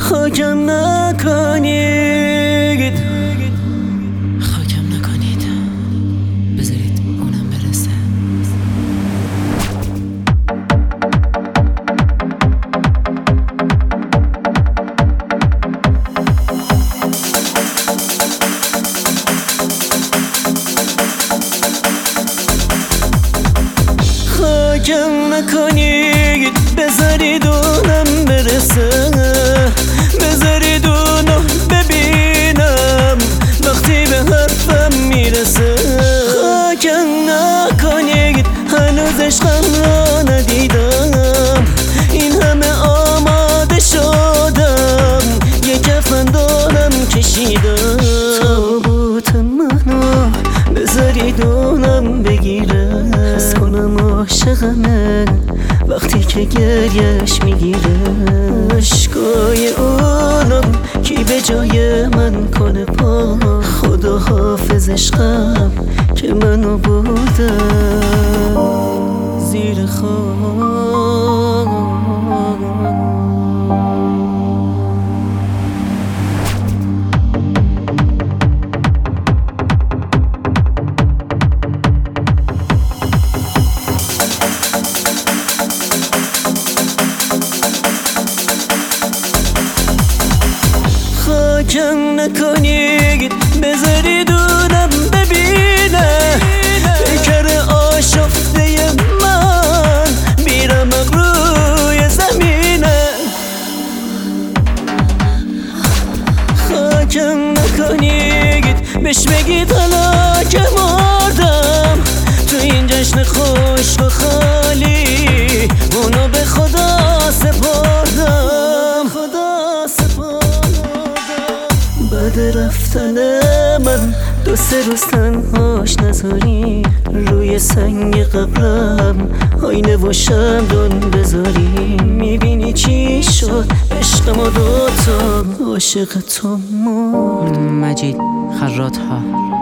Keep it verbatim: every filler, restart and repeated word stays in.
خاکم نکنید، خاکم نکنید، بذارید اونم برسه. خاکم نکنید، بذارید اونم برسه، بذارید اونو ببینم وقتی به حرفم میرسه. خاکم نکنید، هنوز عشقم را ندیدم، این همه آماده شدم، یه کفن دارم کشیدم. تابوت منو بذارید اونم بگیره، حس کنم عاشقمه وقتی که گریش میگیره. عشقای اونم کی به جای من کنه پا، خدا حافظ عشقم که منو بردم زیر خاک. خاکم نکنید، بذارید اونم ببینه پیکر آشفته من میرم روی زمینه. خاکم نکنید، بهش بگید حالا که مردم تو این جشن خشک و خالی، اونو به خدا سپردم، خدا سپردم. بعد رفتن من دو سه روز تنهاش نذاری، روی سنگ قبرم آینه و شمدون بذاری. میبینی چی شد عشق ما دوتا، عاشق تو مرد. مجید خراط ها.